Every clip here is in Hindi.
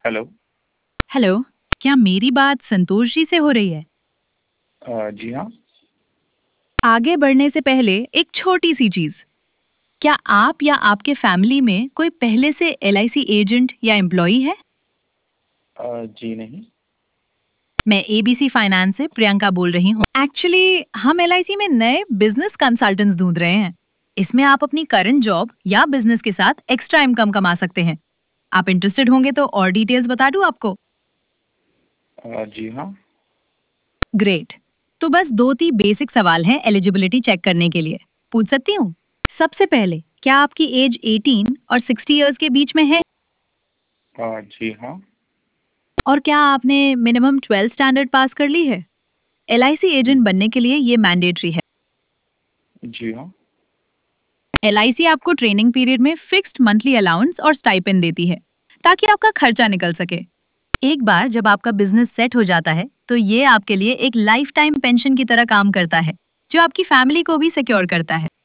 हेलो। हेलो। क्या मेरी बात संतोष जी से हो रही है? जी हाँ। आगे बढ़ने से पहले एक छोटी सी चीज। क्या आप या आपके फैमिली में कोई पहले से एलआईसी एजेंट या एम्प्लॉई है? जी नहीं। मैं एबीसी फाइनेंस से प्रियंका बोल रही हूँ। एक्चुअली हम एलआईसी में नए बिजनेस कंसल्टेंट्स ढूंढ रहे हैं। इसमें आप अपनी करंट जॉब या बिजनेस के साथ एक्स्ट्रा इनकम कमा सकते हैं। आप इंटरेस्टेड होंगे तो और डिटेल्स बता दूं आपको। जी हाँ। ग्रेट। तो बस दो तीन बेसिक सवाल हैं एलिजिबिलिटी चेक करने के लिए। पूछ सकती हूँ? सबसे पहले, क्या आपकी एज 18 और 60 इयर्स के बीच में है? जी हाँ। और क्या आपने मिनिमम 12th स्टैंडर्ड पास कर ली है? एलआईसी एजेंट हम्म, बनने के लिए ये मैंडेटरी है। जी हाँ। एलआईसी आपको ट्रेनिंग पीरियड में फिक्स्ड मंथली अलाउंस और स्टाइपेंड देती है, ताकि आपका खर्चा निकल सके। एक बार जब आपका बिजनेस सेट हो जाता है, तो ये आपके लिए एक लाइफ टाइम पेंशन की तरह काम करता है, जो आपकी फैमिली को भी सिक्योर करता है।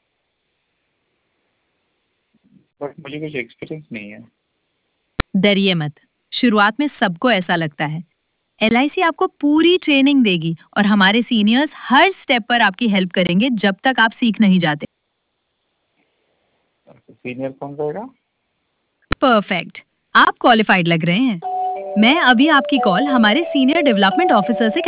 बट मुझे कुछ एक्सपीरियंस नहीं है। डरिए मत। शुरुआत में सबको ऐसा लगता है। एलआईसी आपको पूरी ट्रेनिंग देगी और हमारे सीनियर्स हर स्टेप पर आपकी हेल्प करेंगे जब तक आप सीख नहीं जाते। सीनियर कौन रहेगा? परफेक्ट। आप क्वालिफाइड लग रहे हैं। मैं अभी आपकी कॉल हमारे सीनियर डेवलपमेंट ऑफिसर से